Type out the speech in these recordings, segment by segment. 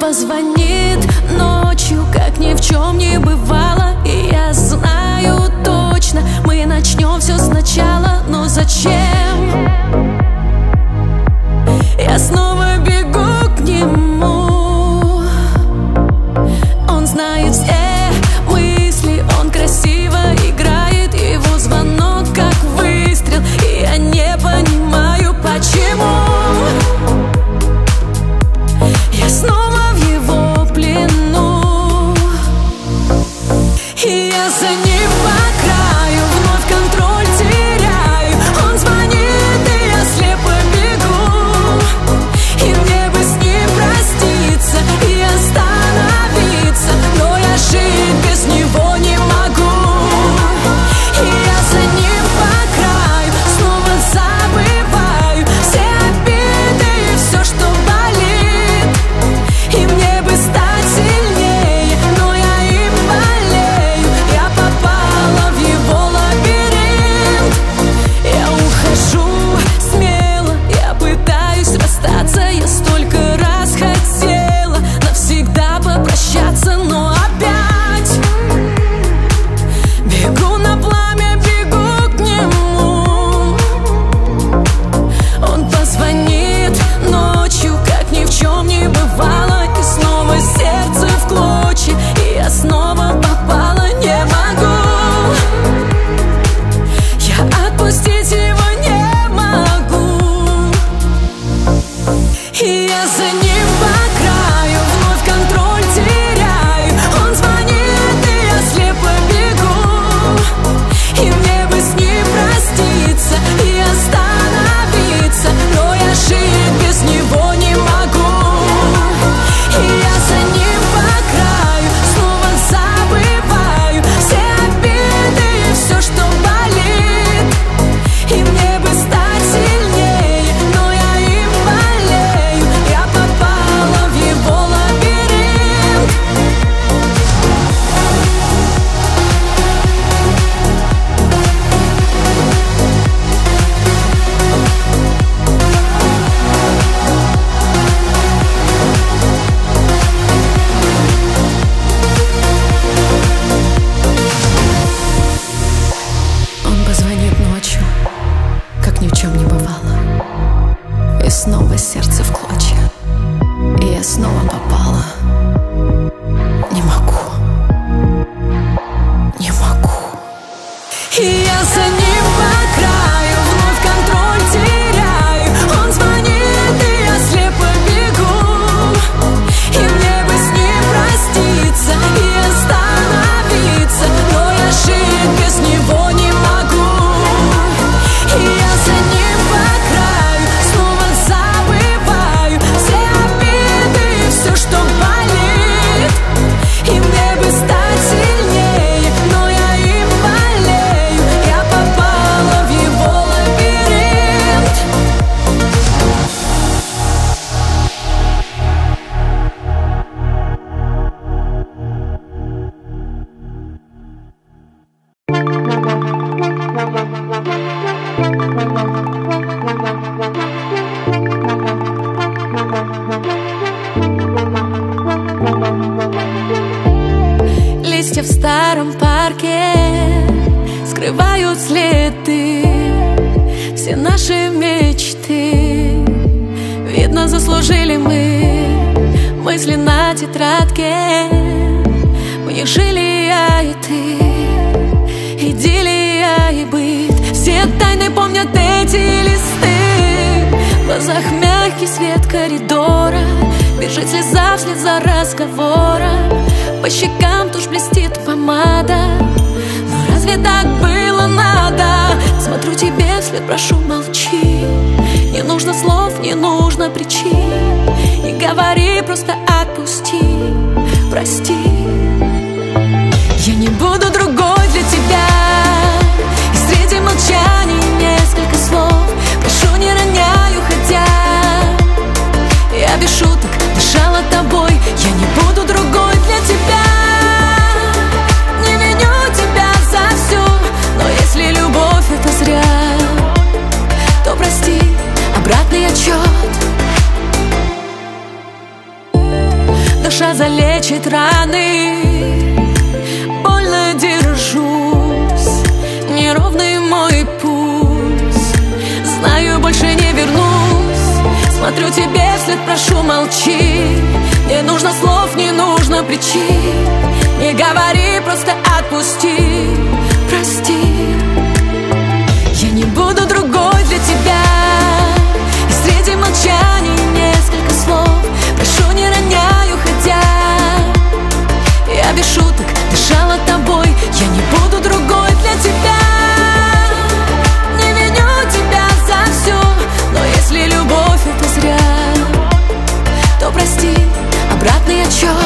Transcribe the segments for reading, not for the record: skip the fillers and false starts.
позвонит ночью, как ни в чем не бывало. И я знаю точно, мы начнем все сначала. Но зачем? Я снова бегу к нему. Он знает все мысли, он красиво играет. Его звонок как выстрел, и я не понимаю, почему. Я снова в его плену, и я за ним по краю вновь контроль теряю. Он звонит, и я слепо бегу, и мне бы с ним проститься и остановиться, но я жить без него не могу. И я за ним по краю снова забываю все обиды и все, что болит. И мне бы стать сильнее, но я им болею. Я попала в его лабиринт. Я ухожу смело, я пытаюсь расстаться. Я столько раз хотела навсегда попрощаться, но опять бегу на пламя, бегу к нему. Он позвонит ночью, как ни в чем не бывало. И снова сердце в клочья, и я снова попала. Не могу я отпустить его, не могу. И я за ним по краю вновь контроль теряю. Он звонит, и я слепо бегу, и мне бы с ним проститься и остановиться, но я жить без него не могу. И я за ним по краю снова забываю все обиды и все, что болит. И мне бы стать сильнее, но я им болею. Я попала в его лабиринт. Он позвонит ночью, как ни в чем не бывало. И снова сердце в клочья, и я снова попала. Не могу, не могу. И я за ним по краю вновь контроль теряю. Он звонит, и я слепо бегу, и мне бы с ним проститься и остановиться, но я жить без него не могу. И я за ним по краю снова забываю все обиды и все, что болит. И мне бы стать сильнее, но я им болею. Я попала в его лабиринт. Листья в старом парке скрывают следы. Все наши мечты, видно, заслужили мы. Мысли на тетрадке, мы не жили я и ты. Идиллия и быт, все тайны помнят эти листы. В глазах мягкий свет коридора, бежит слеза вслед за разговором. По щекам тушь блестит помада, но разве так было надо? Смотрю тебе вслед, прошу, молчи. Не нужно слов, не нужно причин. Не говори, просто отпусти, прости. Я не буду другой для тебя, и среди молчаний несколько слов. Прошу, не роняй, уходя. Я без шуток дышала тобой. Я не буду другой для тебя. Не виню тебя за все, но если любовь это зря, то прости, обратный отчет. душа залечит раны. Больно держусь, неровный мой путь. Знаю, больше не вернусь. Смотрю тебе вслед, прошу, молчи. Не нужно слов, не нужно причин. Не говори, просто отпусти. Прости, я не буду другой для тебя. И среди молчаний несколько слов. Прошу, не роняю, хотя я без шуток дышала тобой. Я не буду другой для тебя. Не виню тебя за все, но если любовь это зря, то прости, обратный отчет.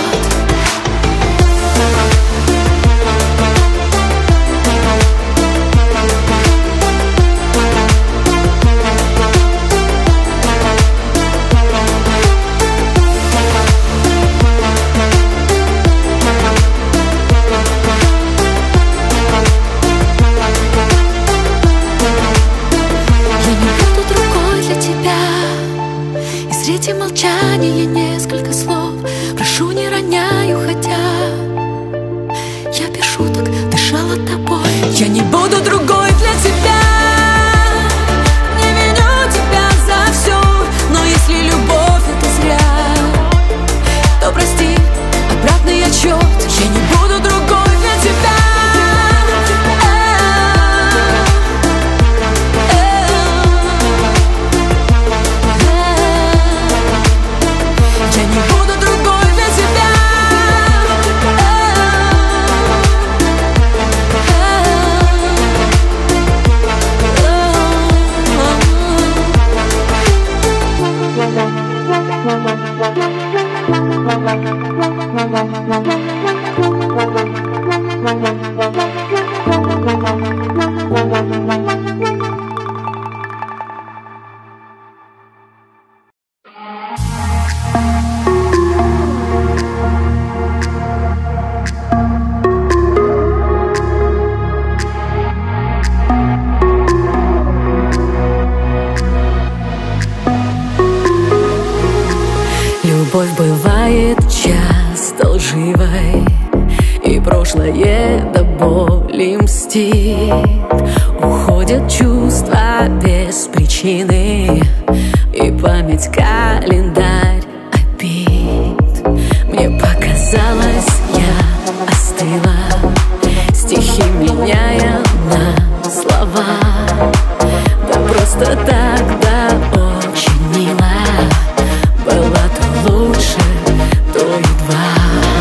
Среди молчания несколько слов. Прошу, не роняю, хотя я без шуток дышала тобой. Я не буду другой для тебя. Не виню тебя за все, но если любовь это зря, то прости, обратный отчет. Я не буду другой для тебя. Любовь бывает часто лживой, и прошлое до боли мстит. Уходят чувства без причины, и память календарь обид. Мне показалось, я остыла, стихи меняя на слова. Да просто тогда очень мило. Была то лучше, то едва.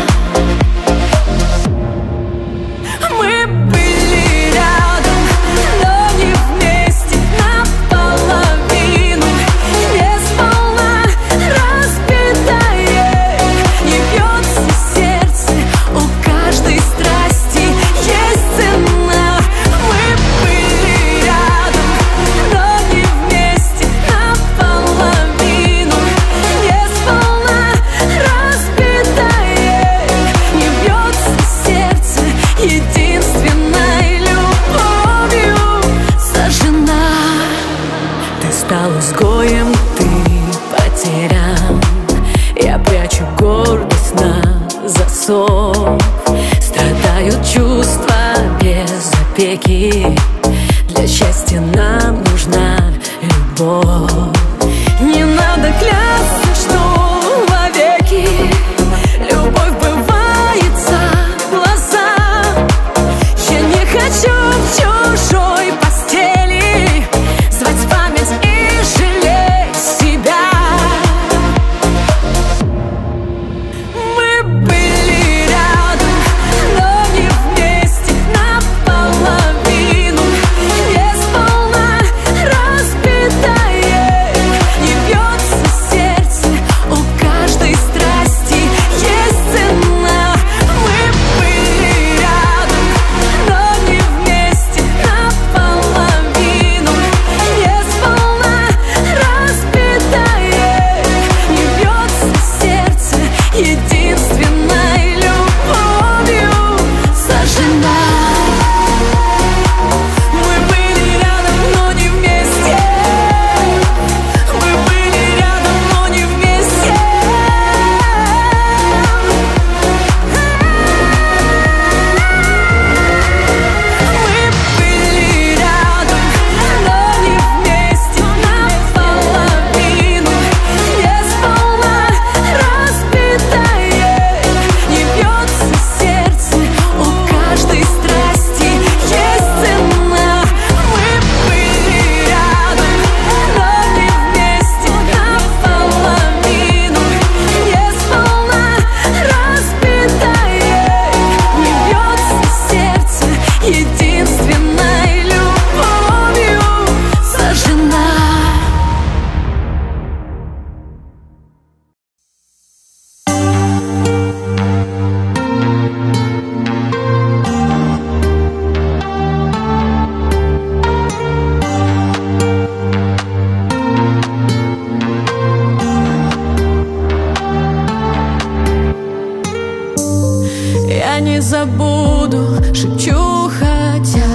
Мы были рядом, но не вместе, наполовину. Не сполна разбитое, не бьется сердце. У каждой страсти есть цена. Мы были рядом, но не вместе, наполовину. Единственной любовью сожжена. Ты стал изгоем, ты потерян. Я прячу гордость на засов. Страдают чувства без опеки. Для счастья нам нужна любовь. Не надо клясться, что вовеки. Любовь бывает за глаза. Я не хочу в чужой постели звать память и жалеть себя. Мы были я не забуду, шепчу, хотя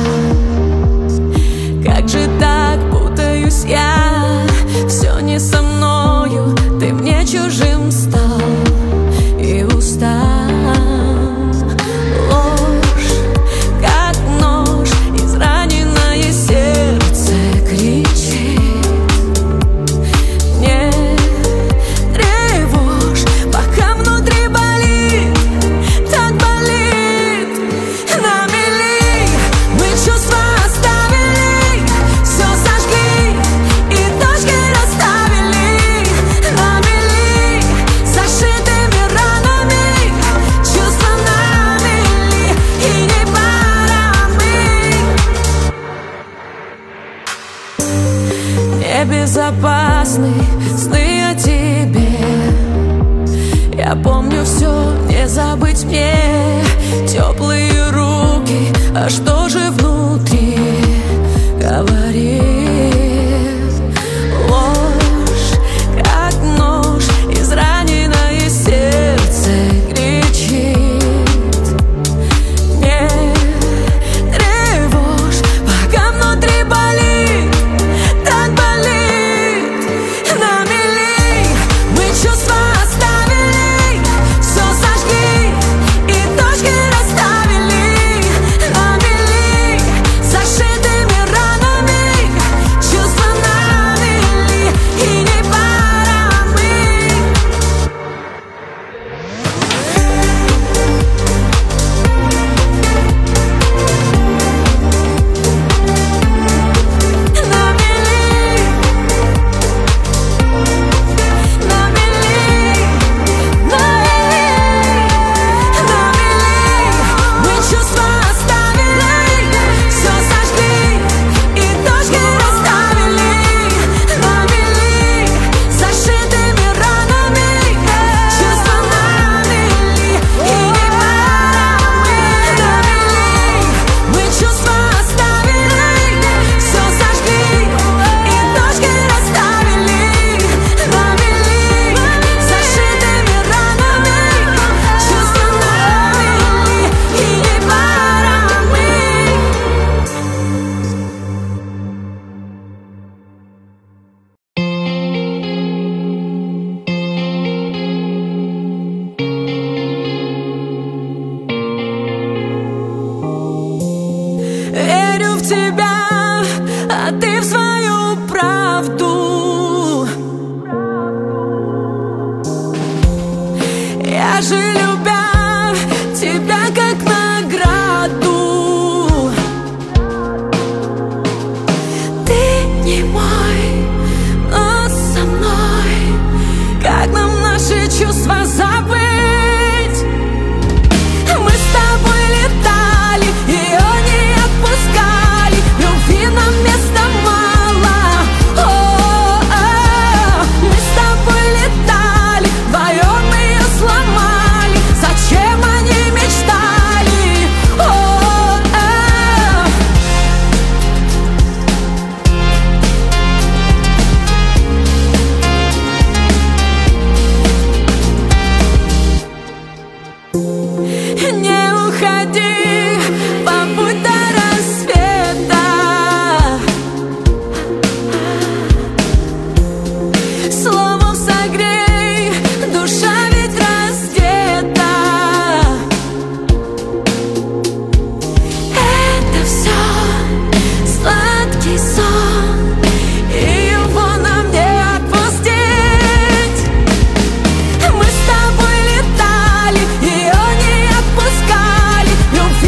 как же так путаюсь я, все не со мною, ты мне чужим стал и устал. Ложь, как нож, израненное сердце кричит. Не тревожь, пока внутри болит, так болит. На мели мы чувства оставили, все сожгли и точки расставили. На мели зашитыми ранами, чувства на мели и не пора мы. Небезопасны сны о тебе, я помню все, не забыть мне. Теплые руки, а что же внутри говорит? Ложь, как нож, израненное сердце кричит. Не тревожь, пока внутри болит, так болит. На мели мы чувства оставили, все сожгли и точки расставили. На мели зашитыми ранами, чувства на мели и не пора мы. На мели, на мели, на мели мы чувства оставили, все сожгли и точки расставили. На мели зашитыми ранами, чувства на мели и не пора мы. На мели мы чувства оставили, все сожгли и точки расставили. На мели зашитыми ранами, чувства на мели и не пора мы. Верю в тебя, а ты в свою правду. Я же, любя тебя как награду. Ты не мой, но со мной. Как нам наши чувства забыть? Мы с тобой летали, ее не отпускали, любви нам места мало. Мы с тобой летали, вдвоем ее сломали. Зачем они мечтали? Не уходи, побудь до рассвета. Словом согрей, душа ведь раздета. Это все сладкий сон, и его нам не отпустить. Мы с тобой летали, ее не отпускали, любви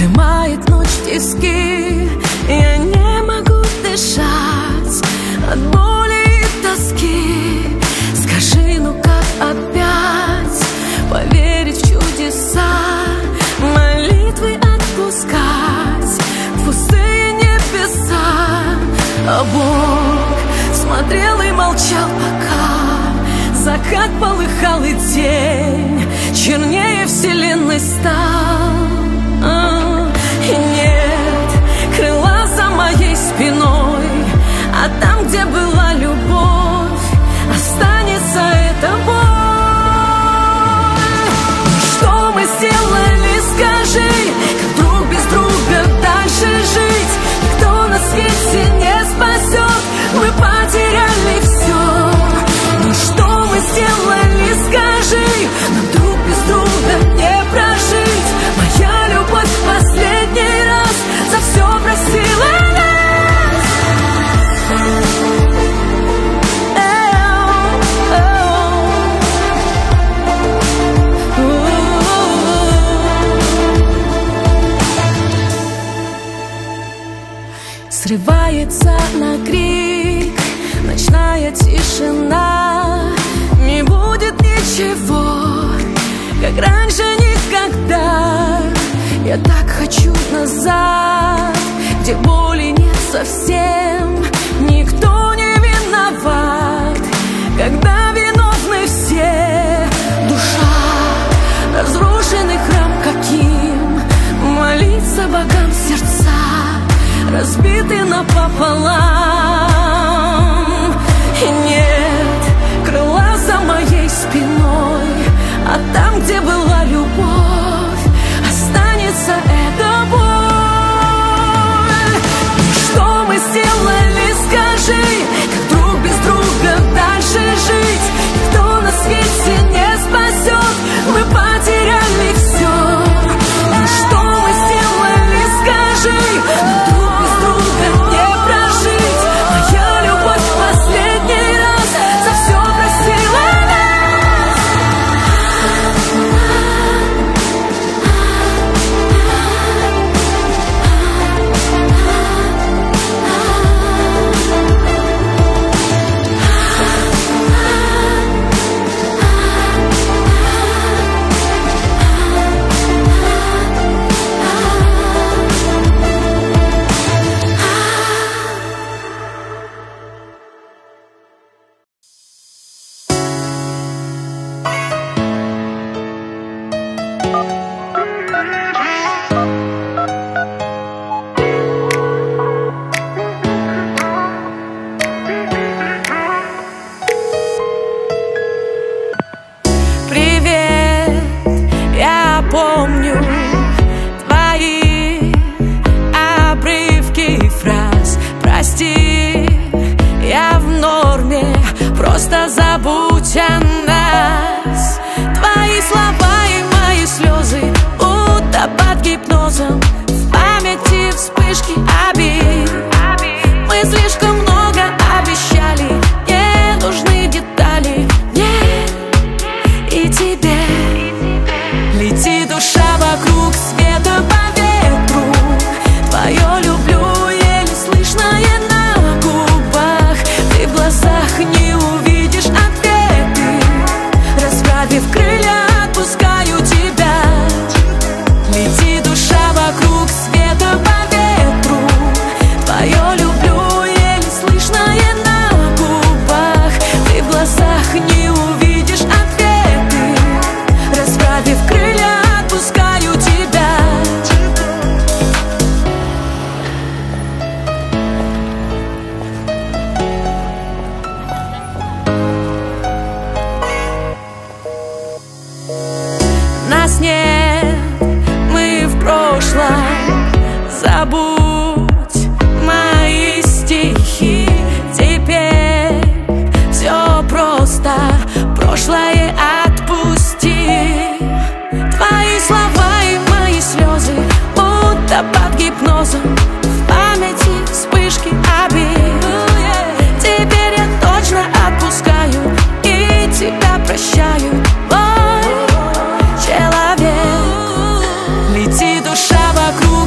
сжимает ночь в тиски. Я не могу дышать от боли и тоски. Скажи, ну как опять поверить в чудеса, молитвы отпускать в пустые небеса? А Бог смотрел и молчал, пока закат полыхал и день чернее вселенной стал. И нет крыла за моей спиной, а там, где была любовь, останется эта боль. Что мы сделали, скажи, как друг без друга дальше жить? Никто на свете не спасет, мы потеряли все. Ну что мы сделали, скажи, нам друг без друга не прожить. Моя любовь в последний раз за все просила нас. Срывается на крик ночная тишина. Не будет ничего, как раньше никогда. Я так хочу назад, где боли нет совсем. Никто не виноват, когда виновны все. Душа — разрушенный храм каким, молиться богам сердца разбиты напополам. И нет крыла за моей спиной, а там, где была любовь, останется эта боль. Что мы сделали, скажи, как друг без друга дальше жить? Никто на свете не спасет, мы потеряли все. Ну что мы сделали, скажи, нам друг без друга не прожить. Моя любовь в последний раз за все просила нас. Помню твои обрывки фраз. Прости, я в норме, просто забудь о нас. Твои слова и мои слезы будто под гипнозом. В памяти вспышки обид. Мы слишком много обещали, не нужны детали мне и тебе. Лети, душа, вокруг света по ветру. Твое люблю еле слышное на губах. Ты в глазах не увидишь ответы. Расправив крылья, отпускаю тебя. Лети, душа, вокруг света по ветру. Твое люблю еле слышное на губах. Ты в глазах не увидишь ответы. Расправив крылья, отпускаю тебя. Нас нет, мы в прошлом. Забудь мои стихи. Теперь все просто, прошлое отпусти. Твои слова и мои слезы будто под гипнозом. В памяти вспышки обид. Теперь я точно отпускаю и тебя прощаю. Мой человек, лети, душа, вокруг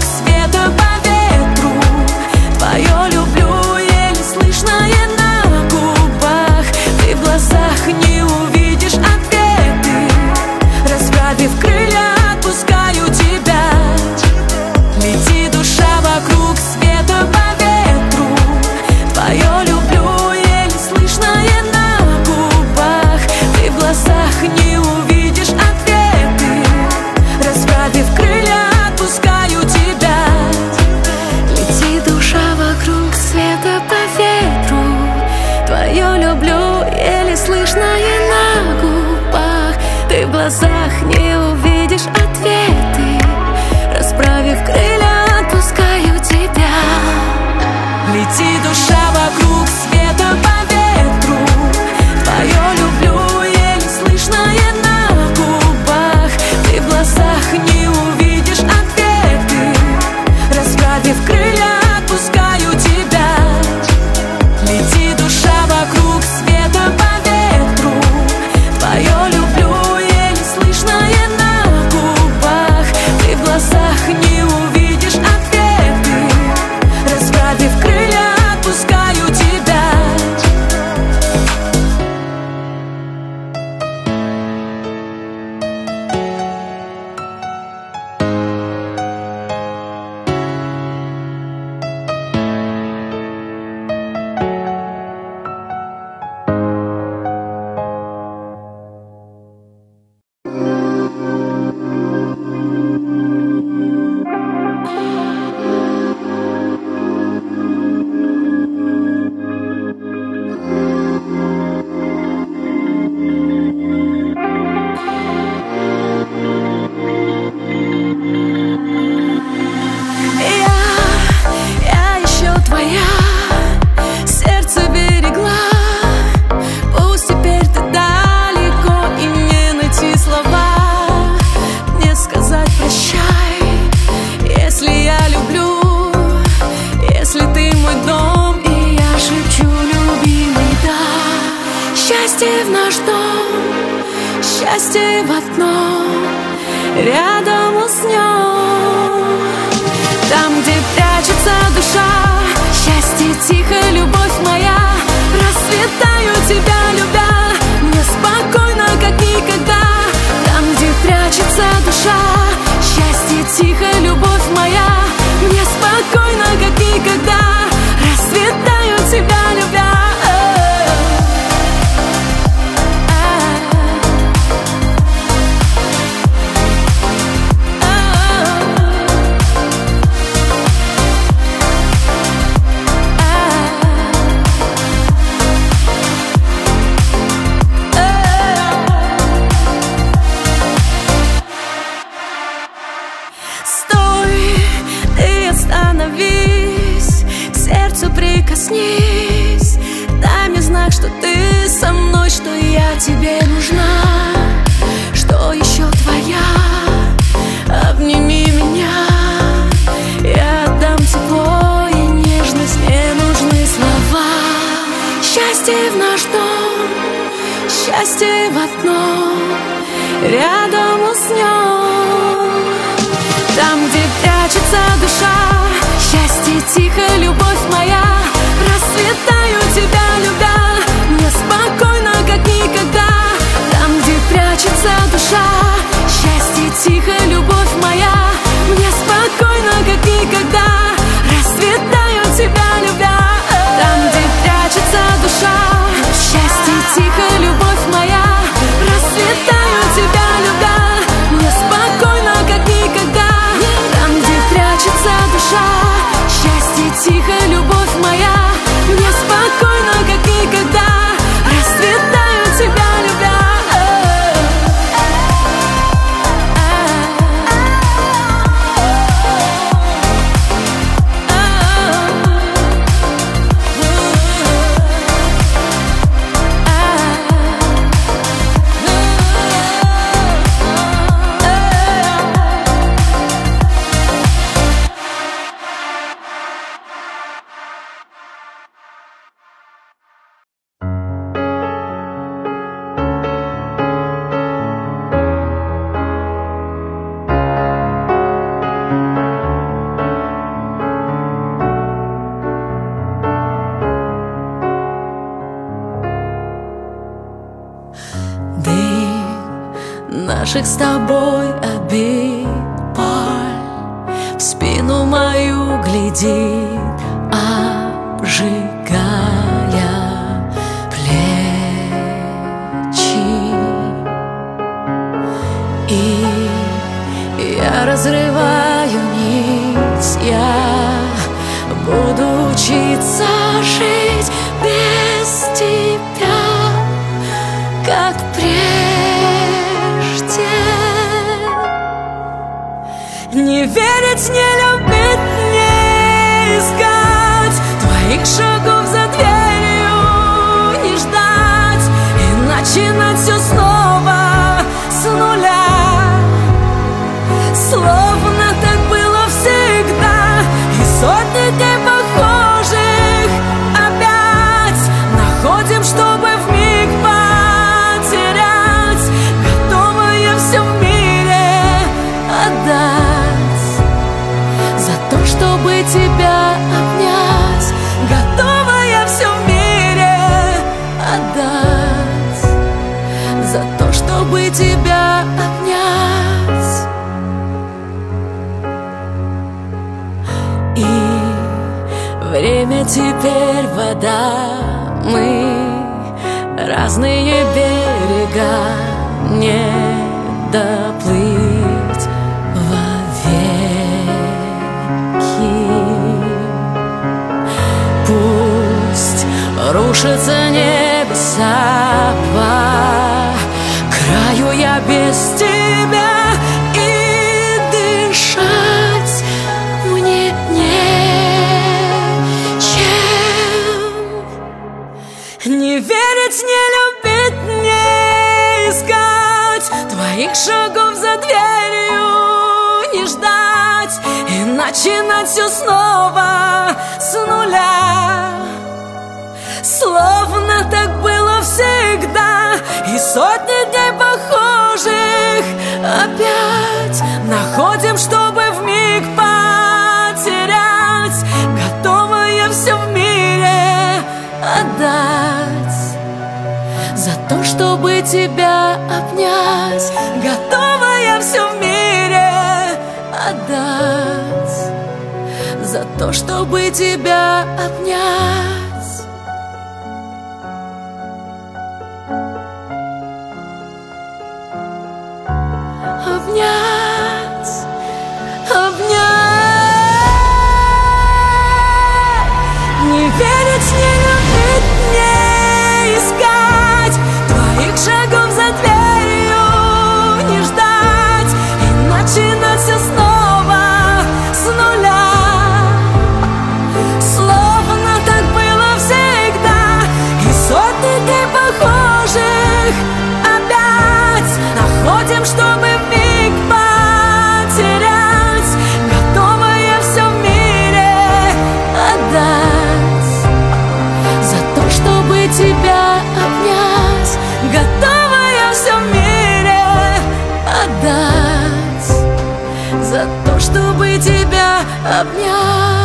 глазах не увидишь ответы. Расправив крылья, отпускаю тебя. Лети, душа, вокруг света по ветру. Твое люблю, еле слышное на губах. Ты в глазах не увидишь ответы. Расправив крылья, отпускаю тебя. Лети, душа, вокруг света по ветру. Твое люблю, еле слышное на губах. Ты в глазах не увидишь ответы. Расправив крылья, отпускаю тебя. Я еще твоя, сердце берегла. Пусть теперь ты далеко, и не найти слова, не сказать прощай. Если я люблю, если ты мой дом, и я шепчу, любимый, да. Счастье в наш дом, счастье в одном, рядом уснем. Там, где прячется душа, счастье тихо, любовь моя. Расцветаю тебя, любя, мне спокойно, как никогда. Там, где прячется душа, счастье тихо, любовь моя. Мне спокойно, как никогда. Расцветаю тебя, любя. Прикоснись, дай мне знак, что ты со мной, что я тебе нужна, что еще твоя. Обними меня, я отдам тепло и нежность, не нужны слова. Счастье в наш дом, счастье в одном, рядом уснем. Там, где прячется душа, счастье тихо, любовь моя. Расцветаю тебя, любя, мне спокойно, как никогда. Там, где прячется душа, счастье тихо, любовь моя. Мне спокойно, как никогда. Расцветаю тебя, любя. Там, где прячется душа, счастье тихо, любовь моя. Расцветаю тебя, любя, мне спокойно, как никогда. Там, где прячется душа, счастье тихо, любовь моя. Мне спокойно, как никогда. Расцветаю тебя, любя. Наших с тобой обид, боль в спину мою глядит, обжигая плечи. И я разрываю нить, я буду учиться жить без тебя, как прежде. верить, не любить, не искать твоих шагов за дверью, не ждать и начинать все снова с нуля. Словно так было всегда, и сотни дней похожих опять находим, чтобы вмиг потерять, готовая все в мире отдать за то, чтобы тебя обнять, готовая все в мире отдать за то, чтобы тебя обнять. И время теперь вода, мы разные берега, не доплыть вовеки. Пусть рушатся небеса по краю, я без тебя, и дышать мне не верить, не любить, не искать твоих шагов за дверью, не ждать и начинать все снова с нуля. Словно так было всегда, и сотни дней похожих опять находим, чтобы вмиг потерять, готовая все в мире отдать за то, чтобы тебя обнять, готовая все в мире отдать за то, чтобы тебя обнять. Обнять, обнять. Не верить, не любить, не искать твоих шагов за дверью, не ждать и начинать все снова с нуля. Словно так было всегда, и сотни дней похожих опять находим, чтобы вмиг потерять, готовая все в мире отдать за то, чтобы тебя обнять, готовая все в мире отдать за то, чтобы тебя обнять.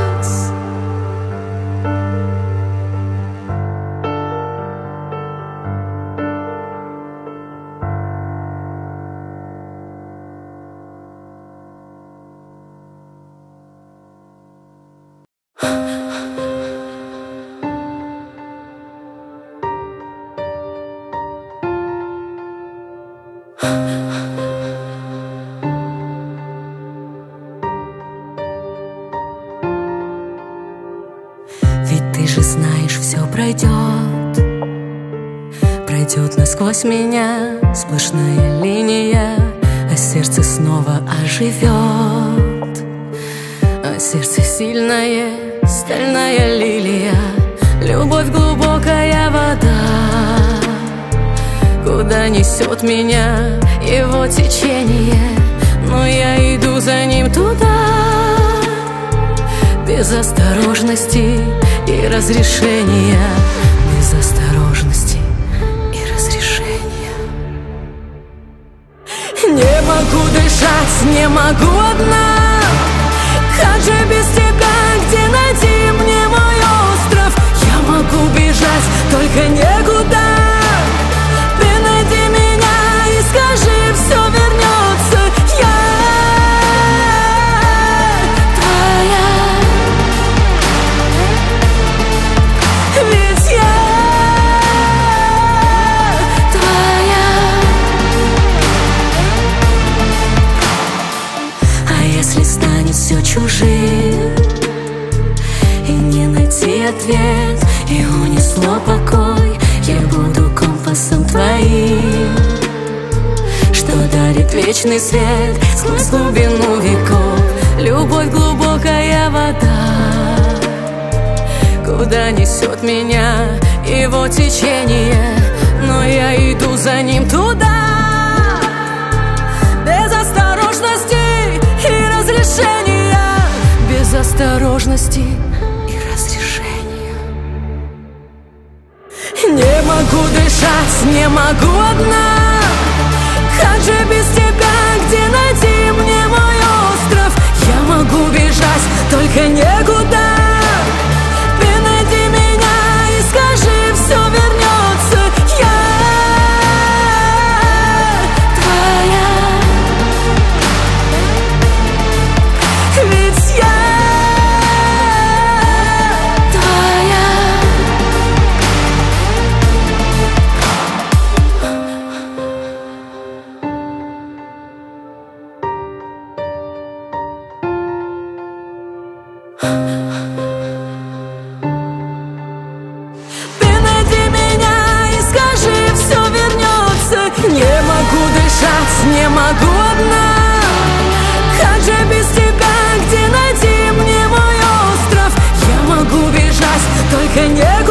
Ведь ты же знаешь, все пройдет, пройдет насквозь меня сплошная линия, а сердце снова оживет. А сердце сильное, стальная лилия, любовь глубокая вода, куда несет меня его течение, но я иду за ним туда, без осторожности и разрешения, без осторожности и разрешения. Не могу дышать, не могу одна. Как же без тебя, где найти мне мой остров? Я могу бежать, только некуда. Ты найди меня и скажи, все вернется. Я твоя, ведь я твоя. А если станет все чужим и не найти ответ, и унесло покой, я буду компасом твоим, что дарит вечный свет сквозь глубину веков. Любовь глубокая вода, куда несет меня его течение, но я иду за ним туда. Без осторожности и разрешения, без осторожности и разрешения. Не могу дышать, не могу одна. Как же без тебя, где найти мне мой остров? Я могу бежать, только некуда. Ты найди меня и скажи, все вернется. Я твоя, ведь я твоя. Ты найди меня и скажи, все вернется. Не могу дышать, не могу одна. Как же без тебя, где найти мне мой остров? Я могу бежать, только не